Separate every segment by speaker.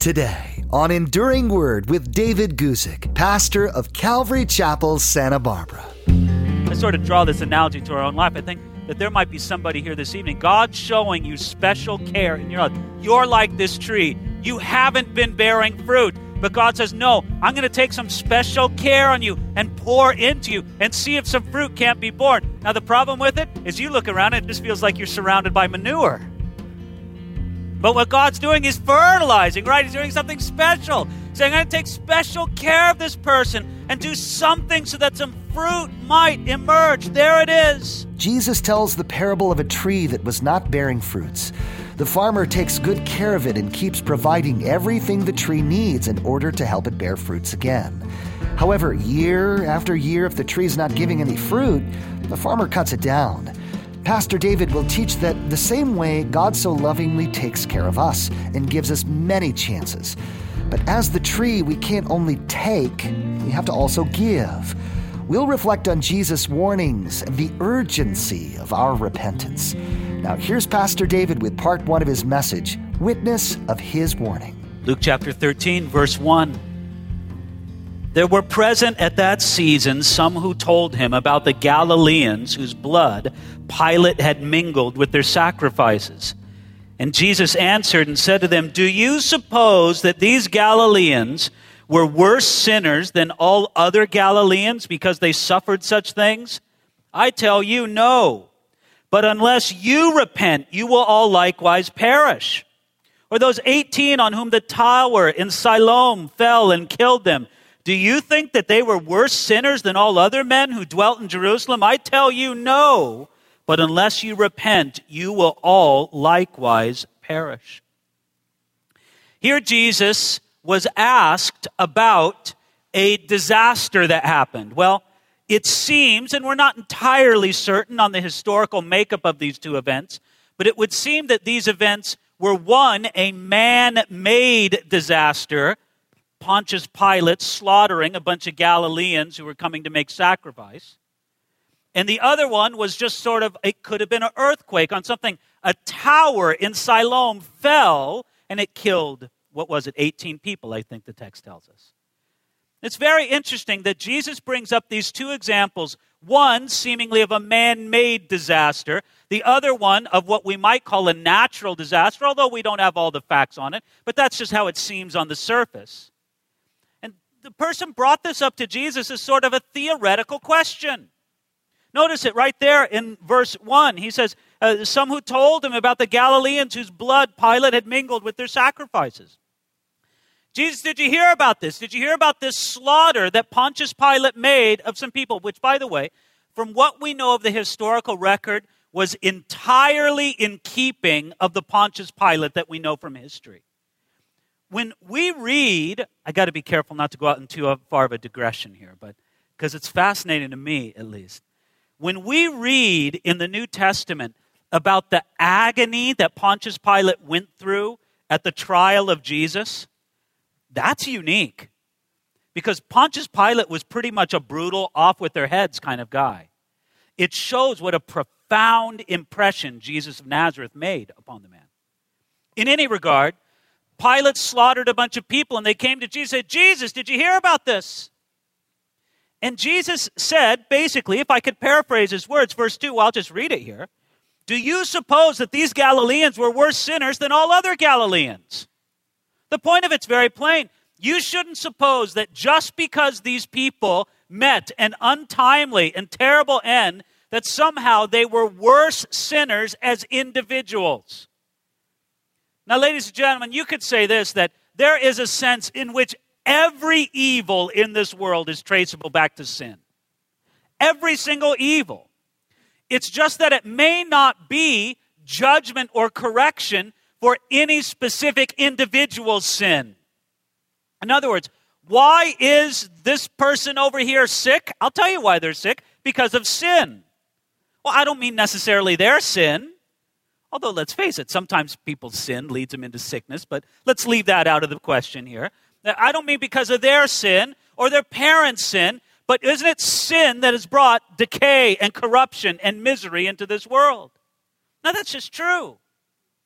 Speaker 1: Today on Enduring Word with David Guzik, pastor of Calvary Chapel, Santa Barbara.
Speaker 2: I sort of draw this analogy to our own life. I think that there might be somebody here this evening, God's showing you special care in your life. You're like this tree. You haven't been bearing fruit. But God says, no, I'm going to take some special care on you and pour into you and see if some fruit can't be born. Now, the problem with it is you look around and it just feels like you're surrounded by manure. But what God's doing is fertilizing, right? He's doing something special. Saying, I'm going to take special care of this person and do something so that some fruit might emerge. There it is.
Speaker 1: Jesus tells the parable of a tree that was not bearing fruits. The farmer takes good care of it and keeps providing everything the tree needs in order to help it bear fruits again. However, year after year, if the tree's not giving any fruit, the farmer cuts it down. Pastor David will teach that the same way God so lovingly takes care of us and gives us many chances. But as the tree, we can't only take, we have to also give. We'll reflect on Jesus' warnings and the urgency of our repentance. Now, here's Pastor David with part 1 of his message, Witness of His Warning.
Speaker 2: Luke chapter 13, verse 1. There were present at that season some who told him about the Galileans whose blood Pilate had mingled with their sacrifices. And Jesus answered and said to them, do you suppose that these Galileans were worse sinners than all other Galileans because they suffered such things? I tell you, no. But unless you repent, you will all likewise perish. Or those 18 on whom the tower in Siloam fell and killed them, do you think that they were worse sinners than all other men who dwelt in Jerusalem? I tell you, no. But unless you repent, you will all likewise perish. Here Jesus was asked about a disaster that happened. Well, it seems, and we're not entirely certain on the historical makeup of these two events, but it would seem that these events were, one, a man-made disaster, Pontius Pilate slaughtering a bunch of Galileans who were coming to make sacrifice. And the other one was just sort of, it could have been an earthquake on something. A tower in Siloam fell and it killed, 18 people, I think the text tells us. It's very interesting that Jesus brings up these two examples, one seemingly of a man-made disaster, the other one of what we might call a natural disaster, although we don't have all the facts on it, but that's just how it seems on the surface. And the person brought this up to Jesus as sort of a theoretical question. Notice it right there in verse 1. He says, some who told him about the Galileans whose blood Pilate had mingled with their sacrifices. Jesus, did you hear about this? Did you hear about this slaughter that Pontius Pilate made of some people? Which, by the way, from what we know of the historical record, was entirely in keeping of the Pontius Pilate that we know from history. When we read, I got to be careful not to go out in too far of a digression here, but because it's fascinating to me, at least. When we read in the New Testament about the agony that Pontius Pilate went through at the trial of Jesus, that's unique. Because Pontius Pilate was pretty much a brutal, off-with-their-heads kind of guy. It shows what a profound impression Jesus of Nazareth made upon the man. In any regard, Pilate slaughtered a bunch of people, and they came to Jesus and said, Jesus, did you hear about this? And Jesus said, basically, if I could paraphrase his words, verse 2, I'll just read it here. Do you suppose that these Galileans were worse sinners than all other Galileans? The point of it's very plain. You shouldn't suppose that just because these people met an untimely and terrible end, that somehow they were worse sinners as individuals. Now, ladies and gentlemen, you could say this, that there is a sense in which every evil in this world is traceable back to sin. Every single evil. It's just that it may not be judgment or correction for any specific individual's sin. In other words, why is this person over here sick? I'll tell you why they're sick. Because of sin. Well, I don't mean necessarily their sin. Although, let's face it, sometimes people's sin leads them into sickness, but let's leave that out of the question here. I don't mean because of their sin or their parents' sin, but isn't it sin that has brought decay and corruption and misery into this world? Now, that's just true.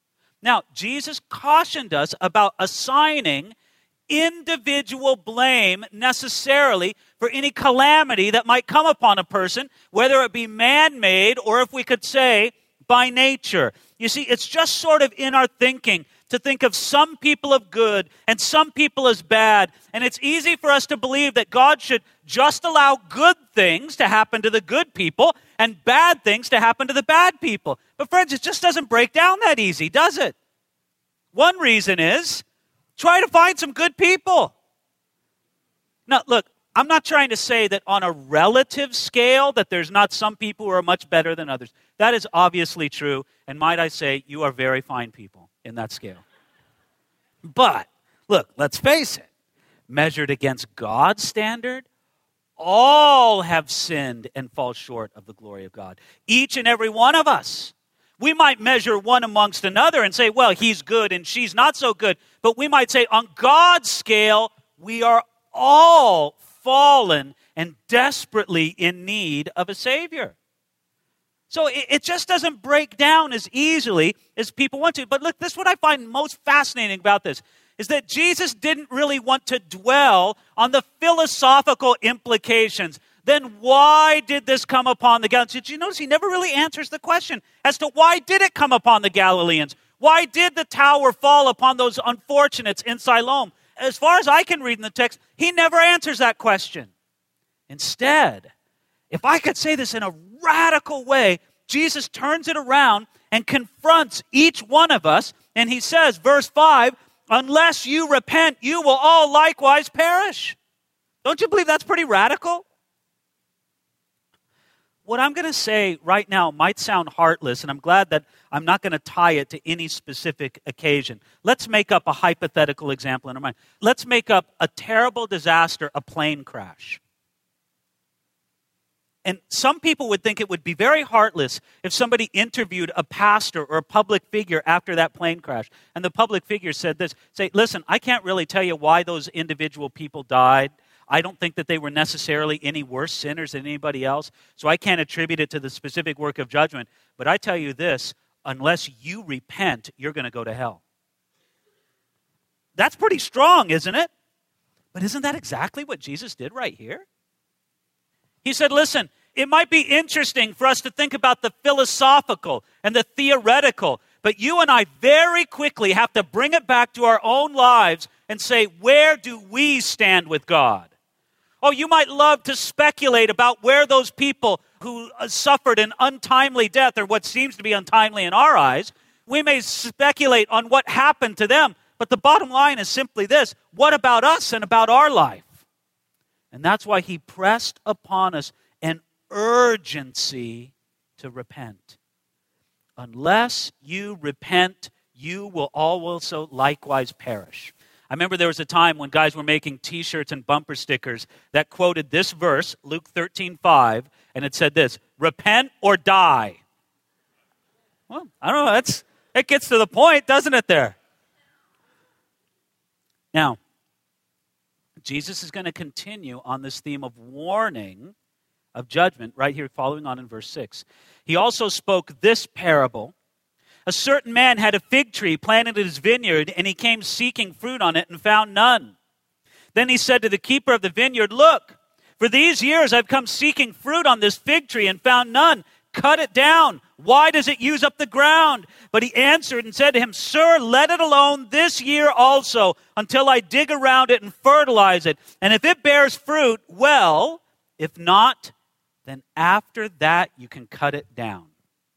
Speaker 2: Now, Jesus cautioned us about assigning individual blame necessarily for any calamity that might come upon a person, whether it be man-made or, if we could say, by nature. You see, it's just sort of in our thinking to think of some people as good and some people as bad. And it's easy for us to believe that God should just allow good things to happen to the good people and bad things to happen to the bad people. But friends, it just doesn't break down that easy, does it? One reason is try to find some good people. Now, look, I'm not trying to say that on a relative scale that there's not some people who are much better than others. That is obviously true, and might I say, you are very fine people in that scale. But, look, let's face it. Measured against God's standard, all have sinned and fall short of the glory of God. Each and every one of us. We might measure one amongst another and say, well, he's good and she's not so good. But we might say, on God's scale, we are all fallen and desperately in need of a Savior. So it just doesn't break down as easily as people want to. But look, this is what I find most fascinating about this, is that Jesus didn't really want to dwell on the philosophical implications. Then why did this come upon the Galileans? Did you notice he never really answers the question as to why did it come upon the Galileans? Why did the tower fall upon those unfortunates in Siloam? As far as I can read in the text, he never answers that question. Instead, if I could say this in a radical way, Jesus turns it around and confronts each one of us, and he says, verse 5, unless you repent, you will all likewise perish. Don't you believe that's pretty radical? What I'm going to say right now might sound heartless, and I'm glad that I'm not going to tie it to any specific occasion. Let's make up a hypothetical example in our mind. Let's make up a terrible disaster, a plane crash. And some people would think it would be very heartless if somebody interviewed a pastor or a public figure after that plane crash. And the public figure said this, say, listen, I can't really tell you why those individual people died. I don't think that they were necessarily any worse sinners than anybody else, so I can't attribute it to the specific work of judgment. But I tell you this, unless you repent, you're going to go to hell. That's pretty strong, isn't it? But isn't that exactly what Jesus did right here? He said, listen, it might be interesting for us to think about the philosophical and the theoretical, but you and I very quickly have to bring it back to our own lives and say, where do we stand with God? Oh, you might love to speculate about where those people who suffered an untimely death, or what seems to be untimely in our eyes, we may speculate on what happened to them. But the bottom line is simply this: what about us and about our life? And that's why he pressed upon us an urgency to repent. Unless you repent, you will also likewise perish. I remember there was a time when guys were making T-shirts and bumper stickers that quoted this verse, Luke 13:5, and it said this: repent or die. Well, I don't know, it gets to the point, doesn't it there? Now, Jesus is going to continue on this theme of warning, of judgment, right here following on in verse 6. He also spoke this parable. A certain man had a fig tree planted in his vineyard, and he came seeking fruit on it and found none. Then he said to the keeper of the vineyard, look, for these years I've come seeking fruit on this fig tree and found none. Cut it down. Why does it use up the ground? But he answered and said to him, sir, let it alone this year also, until I dig around it and fertilize it. And if it bears fruit, well, if not, then after that you can cut it down.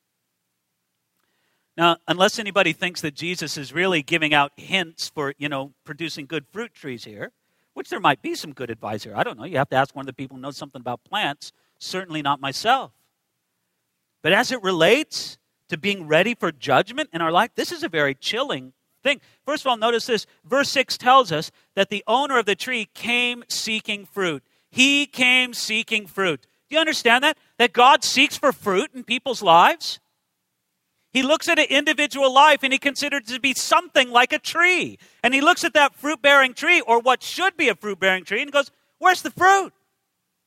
Speaker 2: Now, unless anybody thinks that Jesus is really giving out hints for, producing good fruit trees here, which there might be some good advice here. I don't know. You have to ask one of the people who knows something about plants. Certainly not myself. But as it relates to being ready for judgment in our life, this is a very chilling thing. First of all, notice this. Verse 6 tells us that the owner of the tree came seeking fruit. He came seeking fruit. Do you understand that? That God seeks for fruit in people's lives? He looks at an individual life and he considers it to be something like a tree. And he looks at that fruit-bearing tree, or what should be a fruit-bearing tree, and goes, where's the fruit?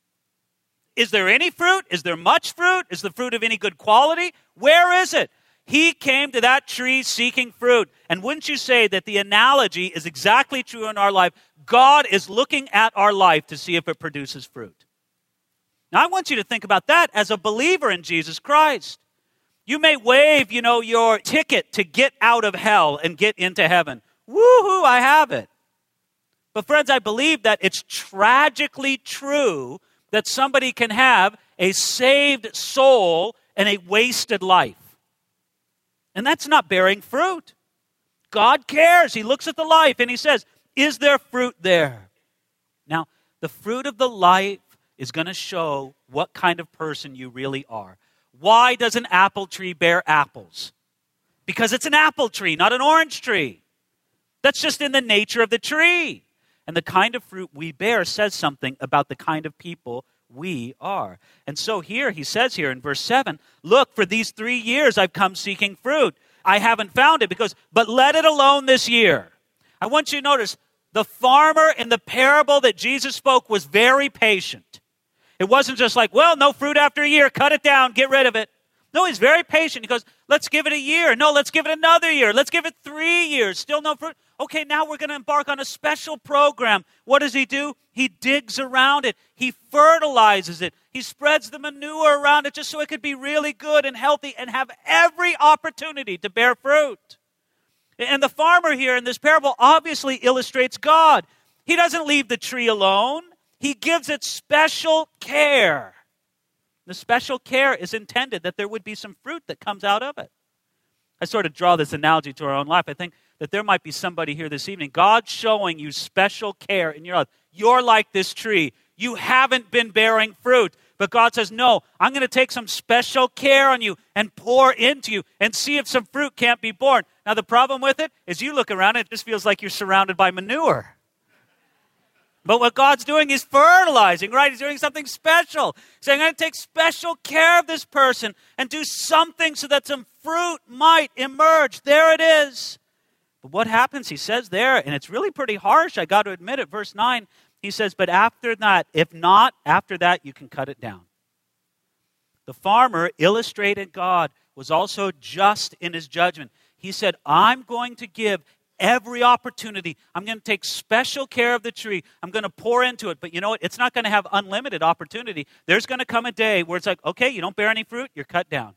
Speaker 2: Is there any fruit? Is there much fruit? Is the fruit of any good quality? Where is it? He came to that tree seeking fruit. And wouldn't you say that the analogy is exactly true in our life? God is looking at our life to see if it produces fruit. Now, I want you to think about that as a believer in Jesus Christ. You may waive, your ticket to get out of hell and get into heaven. Woo-hoo, I have it. But friends, I believe that it's tragically true that somebody can have a saved soul and a wasted life. And that's not bearing fruit. God cares. He looks at the life and he says, is there fruit there? Now, the fruit of the life is going to show what kind of person you really are. Why does an apple tree bear apples? Because it's an apple tree, not an orange tree. That's just in the nature of the tree. And the kind of fruit we bear says something about the kind of people we are. And so here, he says here in verse 7, look, for these 3 years I've come seeking fruit. I haven't found it but let it alone this year. I want you to notice, the farmer in the parable that Jesus spoke was very patient. It wasn't just like, well, no fruit after a year, cut it down, get rid of it. No, he's very patient. He goes, let's give it a year. No, let's give it another year. Let's give it 3 years. Still no fruit. Okay, now we're going to embark on a special program. What does he do? He digs around it. He fertilizes it. He spreads the manure around it just so it could be really good and healthy and have every opportunity to bear fruit. And the farmer here in this parable obviously illustrates God. He doesn't leave the tree alone. He gives it special care. The special care is intended that there would be some fruit that comes out of it. I sort of draw this analogy to our own life. I think that there might be somebody here this evening. God's showing you special care in your life. You're like this tree. You haven't been bearing fruit. But God says, no, I'm going to take some special care on you and pour into you and see if some fruit can't be born. Now, the problem with it is you look around and it just feels like you're surrounded by manure. But what God's doing is fertilizing, right? He's doing something special. He's saying, I'm going to take special care of this person and do something so that some fruit might emerge. There it is. But what happens? He says there, and it's really pretty harsh, I got to admit it, verse 9, he says, but after that, if not, after that, you can cut it down. The farmer illustrated God was also just in his judgment. He said, I'm going to give every opportunity. I'm going to take special care of the tree. I'm going to pour into it. But you know what? It's not going to have unlimited opportunity. There's going to come a day where it's like, okay, you don't bear any fruit, you're cut down.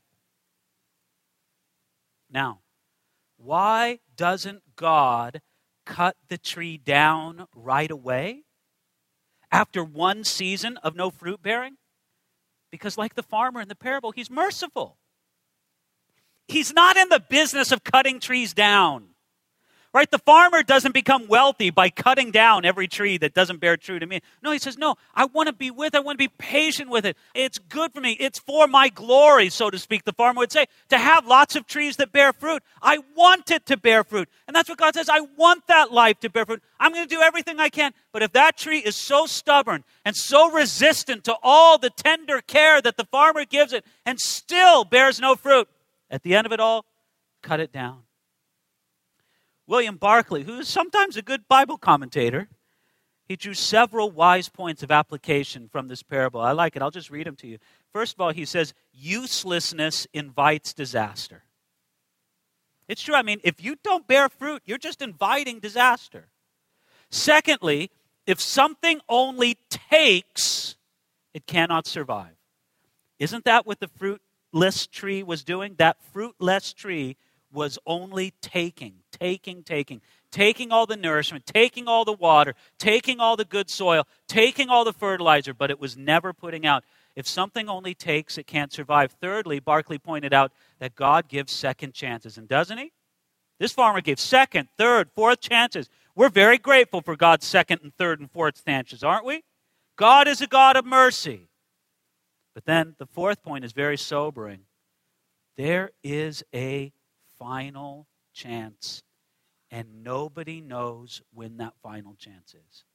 Speaker 2: Now, why doesn't God cut the tree down right away after one season of no fruit bearing? Because like the farmer in the parable, he's merciful. He's not in the business of cutting trees down. Right? The farmer doesn't become wealthy by cutting down every tree that doesn't bear fruit to me. No, he says, no, I want to be with it. I want to be patient with it. It's good for me. It's for my glory, so to speak, the farmer would say, to have lots of trees that bear fruit. I want it to bear fruit. And that's what God says. I want that life to bear fruit. I'm going to do everything I can. But if that tree is so stubborn and so resistant to all the tender care that the farmer gives it and still bears no fruit, at the end of it all, cut it down. William Barclay, who is sometimes a good Bible commentator, he drew several wise points of application from this parable. I like it. I'll just read them to you. First of all, he says, uselessness invites disaster. It's true. I mean, if you don't bear fruit, you're just inviting disaster. Secondly, if something only takes, it cannot survive. Isn't that what the fruitless tree was doing? That fruitless tree was only taking all the nourishment, taking all the water, taking all the good soil, taking all the fertilizer, but it was never putting out. If something only takes, it can't survive. Thirdly, Barclay pointed out that God gives second chances, and doesn't he? This farmer gave second, third, fourth chances. We're very grateful for God's second and third and fourth chances, aren't we? God is a God of mercy. But then the fourth point is very sobering. There is a final chance, and nobody knows when that final chance is.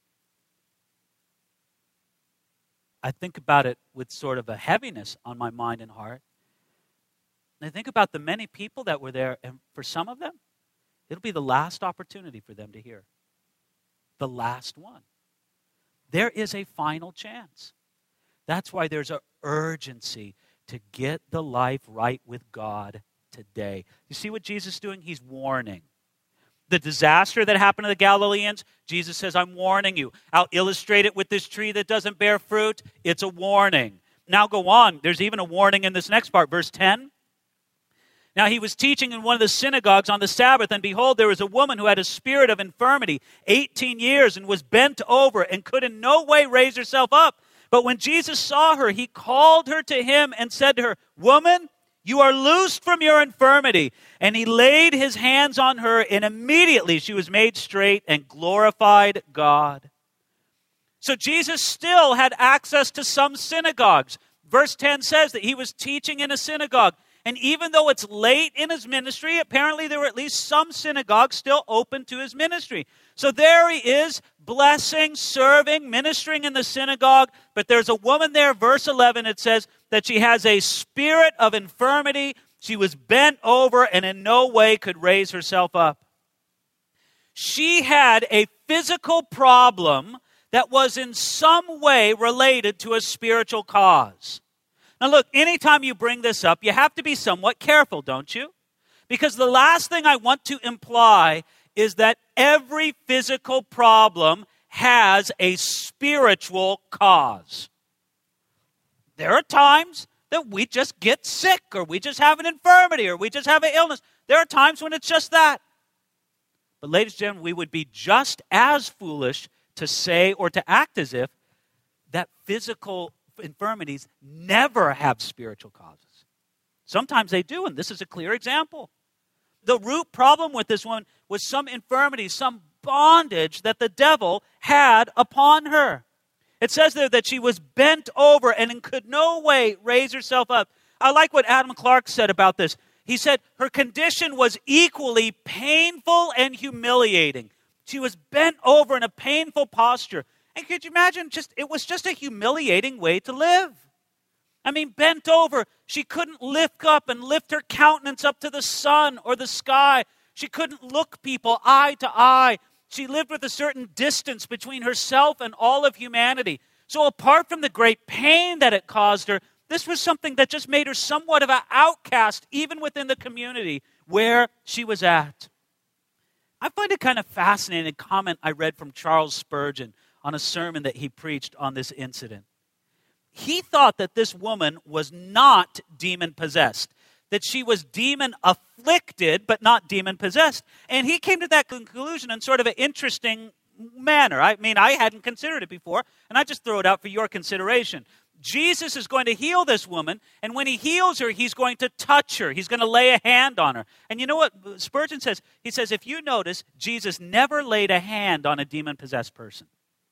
Speaker 2: I think about it with sort of a heaviness on my mind and heart. And I think about the many people that were there, and for some of them, it'll be the last opportunity for them to hear. The last one. There is a final chance. That's why there's an urgency to get the life right with God today. You see what Jesus is doing? He's warning. The disaster that happened to the Galileans, Jesus says, I'm warning you. I'll illustrate it with this tree that doesn't bear fruit. It's a warning. Now go on. There's even a warning in this next part, verse 10. Now he was teaching in one of the synagogues on the Sabbath, and behold, there was a woman who had a spirit of infirmity, 18 years, and was bent over and could in no way raise herself up. But when Jesus saw her, he called her to him and said to her, Woman, you are loosed from your infirmity. And he laid his hands on her, and immediately she was made straight and glorified God. So Jesus still had access to some synagogues. Verse 10 says that he was teaching in a synagogue. And even though it's late in his ministry, apparently there were at least some synagogues still open to his ministry. So there he is, blessing, serving, ministering in the synagogue. But there's a woman there, verse 11, it says that she has a spirit of infirmity. She was bent over and in no way could raise herself up. She had a physical problem that was in some way related to a spiritual cause. Now look, anytime you bring this up, you have to be somewhat careful, don't you? Because the last thing I want to imply is that every physical problem has a spiritual cause. There are times that we just get sick, or we just have an infirmity, or we just have an illness. There are times when it's just that. But ladies and gentlemen, we would be just as foolish to say or to act as if that physical infirmities never have spiritual causes. Sometimes they do, and this is a clear example. The root problem with this woman was some infirmity, some bondage that the devil had upon her. It says there that she was bent over and in could no way raise herself up. I like what Adam Clark said about this. He said her condition was equally painful and humiliating. She was bent over in a painful posture. And could you imagine, it was just a humiliating way to live. I mean, bent over, she couldn't lift up and lift her countenance up to the sun or the sky. She couldn't look people eye to eye. She lived with a certain distance between herself and all of humanity. So apart from the great pain that it caused her, this was something that just made her somewhat of an outcast, even within the community where she was at. I find it kind of fascinating, a comment I read from Charles Spurgeon on a sermon that he preached on this incident. He thought that this woman was not demon-possessed, that she was demon-afflicted, but not demon-possessed. And he came to that conclusion in sort of an interesting manner. I mean, I hadn't considered it before, and I just throw it out for your consideration. Jesus is going to heal this woman, and when he heals her, he's going to touch her. He's going to lay a hand on her. And you know what Spurgeon says? He says, if you notice, Jesus never laid a hand on a demon-possessed person.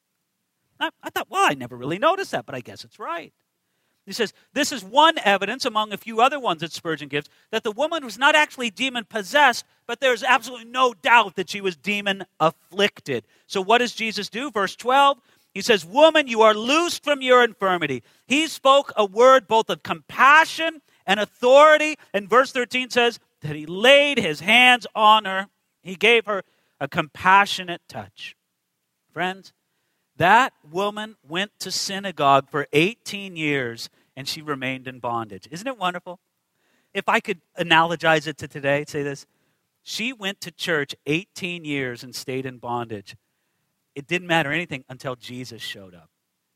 Speaker 2: I thought, well, I never really noticed that, but I guess it's right. He says, this is one evidence among a few other ones that Spurgeon gives, that the woman was not actually demon-possessed, but there's absolutely no doubt that she was demon-afflicted. So what does Jesus do? Verse 12, he says, Woman, you are loosed from your infirmity. He spoke a word both of compassion and authority. And verse 13 says that he laid his hands on her. He gave her a compassionate touch. Friends, that woman went to synagogue for 18 years and she remained in bondage. Isn't it wonderful? If I could analogize it to today, say this. She went to church 18 years and stayed in bondage. It didn't matter anything until Jesus showed up.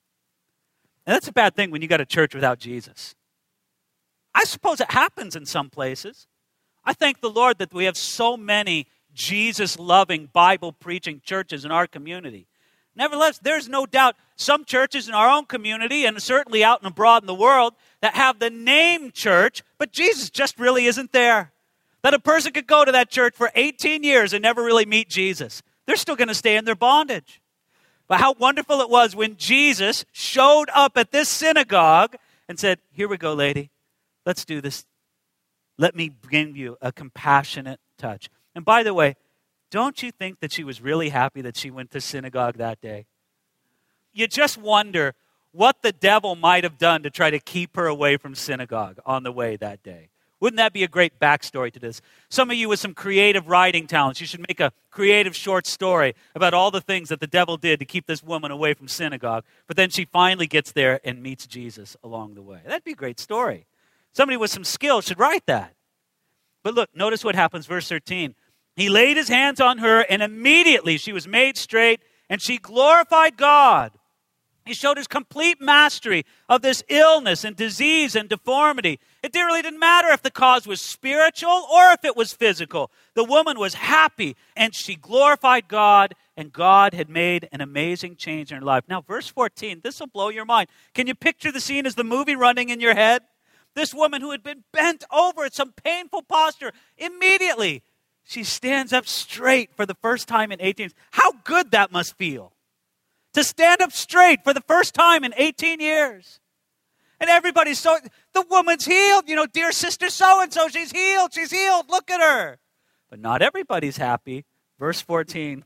Speaker 2: And that's a bad thing when you got a church without Jesus. I suppose it happens in some places. I thank the Lord that we have so many Jesus-loving, Bible-preaching churches in our community. Nevertheless, there's no doubt some churches in our own community and certainly out and abroad in the world that have the name church, but Jesus just really isn't there. That a person could go to that church for 18 years and never really meet Jesus. They're still going to stay in their bondage. But how wonderful it was when Jesus showed up at this synagogue and said, here we go, lady. Let's do this. Let me bring you a compassionate touch. And by the way, don't you think that she was really happy that she went to synagogue that day? You just wonder what the devil might have done to try to keep her away from synagogue on the way that day. Wouldn't that be a great backstory to this? Some of you with some creative writing talents, you should make a creative short story about all the things that the devil did to keep this woman away from synagogue. But then she finally gets there and meets Jesus along the way. That'd be a great story. Somebody with some skill should write that. But look, notice what happens, verse 13. He laid his hands on her, and immediately she was made straight, and she glorified God. He showed his complete mastery of this illness and disease and deformity. It really didn't matter if the cause was spiritual or if it was physical. The woman was happy, and she glorified God, and God had made an amazing change in her life. Now, verse 14, this will blow your mind. Can you picture the scene as the movie running in your head? This woman who had been bent over at some painful posture, immediately she stands up straight for the first time in 18 years. How good that must feel. To stand up straight for the first time in 18 years. And everybody's so, the woman's healed. You know, dear sister so-and-so, she's healed. Look at her. But not everybody's happy. Verse 14.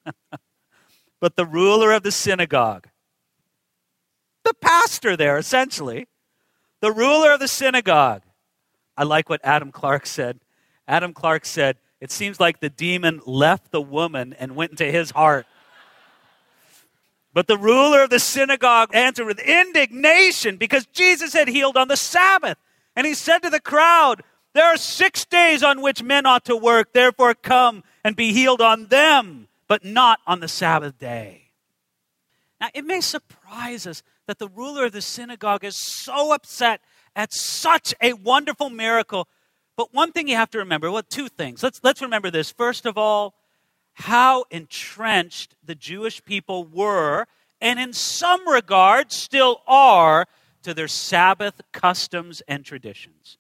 Speaker 2: But the ruler of the synagogue, the pastor there, essentially, the ruler of the synagogue. I like what Adam Clark said. Adam Clark said, it seems like the demon left the woman and went into his heart. But the ruler of the synagogue answered with indignation because Jesus had healed on the Sabbath. And he said to the crowd, there are 6 days on which men ought to work. Therefore come and be healed on them, but not on the Sabbath day. Now it may surprise us that the ruler of the synagogue is so upset at such a wonderful miracle. But one thing you have to remember, well, two things. Let's remember this. First of all, how entrenched the Jewish people were, and in some regards still are, to their Sabbath customs and traditions.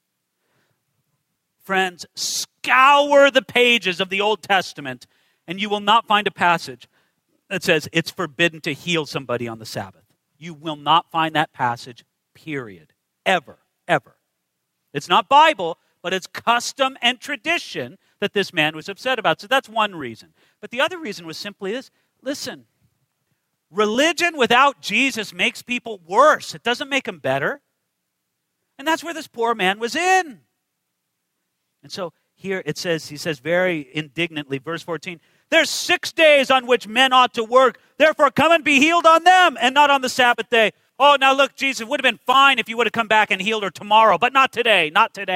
Speaker 2: Friends, scour the pages of the Old Testament, and you will not find a passage that says it's forbidden to heal somebody on the Sabbath. You will not find that passage, period. Ever. It's not Bible, but it's custom and tradition that this man was upset about. So that's one reason. But the other reason was simply this. Listen, religion without Jesus makes people worse. It doesn't make them better. And that's where this poor man was in. And so here it says, he says very indignantly, verse 14, there's 6 days on which men ought to work. Therefore come and be healed on them and not on the Sabbath day. Oh, now look, Jesus, it would have been fine if you would have come back and healed her tomorrow, but not today.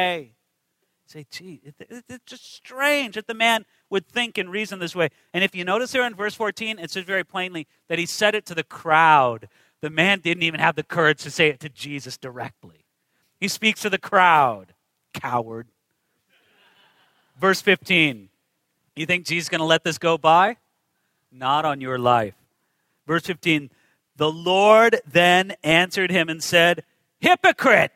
Speaker 2: Say, gee, it's just strange that the man would think and reason this way. And if you notice there in verse 14, it says very plainly that he said it to the crowd. The man didn't even have the courage to say it to Jesus directly. He speaks to the crowd. Coward. Verse 15. You think Jesus is going to let this go by? Not on your life. Verse 15. The Lord then answered him and said, hypocrite!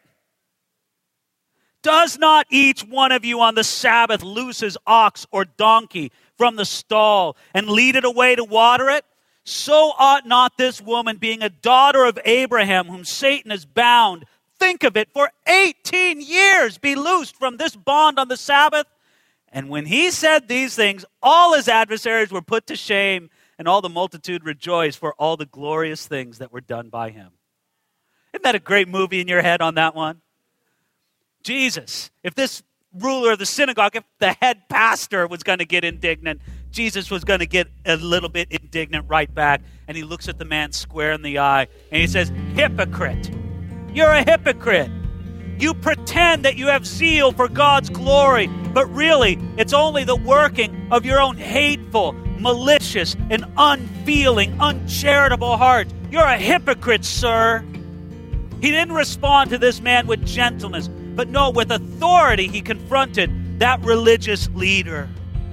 Speaker 2: Does not each one of you on the Sabbath loose his ox or donkey from the stall and lead it away to water it? So ought not this woman, being a daughter of Abraham, whom Satan has bound, think of it, for 18 years be loosed from this bond on the Sabbath? And when he said these things, all his adversaries were put to shame, and all the multitude rejoiced for all the glorious things that were done by him. Isn't that a great movie in your head on that one? Jesus, if this ruler of the synagogue, if the head pastor was going to get indignant, Jesus was going to get a little bit indignant right back. And he looks at the man square in the eye and he says, hypocrite, you're a hypocrite. You pretend that you have zeal for God's glory, but really it's only the working of your own hateful, malicious, and unfeeling, uncharitable heart. You're a hypocrite, sir. He didn't respond to this man with gentleness, but no, with authority, he confronted that religious leader.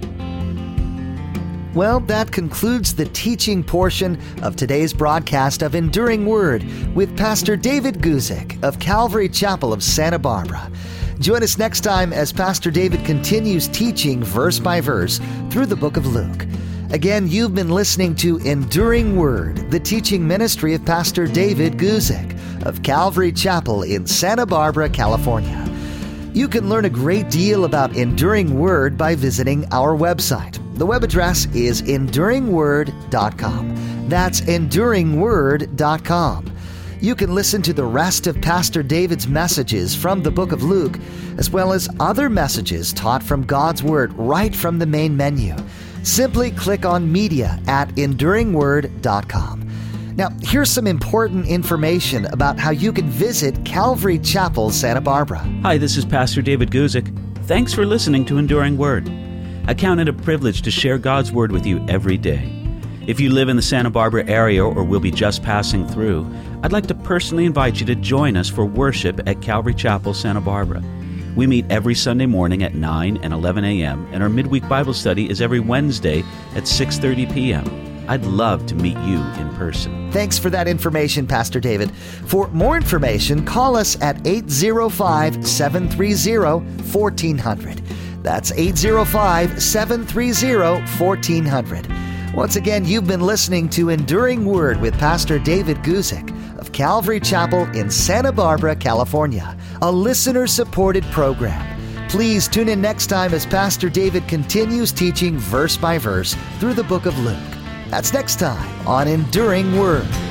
Speaker 1: Well, that concludes the teaching portion of today's broadcast of Enduring Word with Pastor David Guzik of Calvary Chapel of Santa Barbara. Join us next time as Pastor David continues teaching verse by verse through the book of Luke. Again, you've been listening to Enduring Word, the teaching ministry of Pastor David Guzik of Calvary Chapel in Santa Barbara, California. You can learn a great deal about Enduring Word by visiting our website. The web address is enduringword.com. That's enduringword.com. You can listen to the rest of Pastor David's messages from the book of Luke, as well as other messages taught from God's Word right from the main menu. Simply click on Media at enduringword.com. Now, here's some important information about how you can visit Calvary Chapel, Santa Barbara.
Speaker 2: Hi, this is Pastor David Guzik. Thanks for listening to Enduring Word. I count it a privilege to share God's Word with you every day. If you live in the Santa Barbara area or will be just passing through, I'd like to personally invite you to join us for worship at Calvary Chapel, Santa Barbara. We meet every Sunday morning at 9 and 11 a.m., and our midweek Bible study is every Wednesday at 6:30 p.m. I'd love to meet you in person.
Speaker 1: Thanks for that information, Pastor David. For more information, call us at 805-730-1400. That's 805-730-1400. Once again, you've been listening to Enduring Word with Pastor David Guzik of Calvary Chapel in Santa Barbara, California, a listener-supported program. Please tune in next time as Pastor David continues teaching verse by verse through the book of Luke. That's next time on Enduring Word.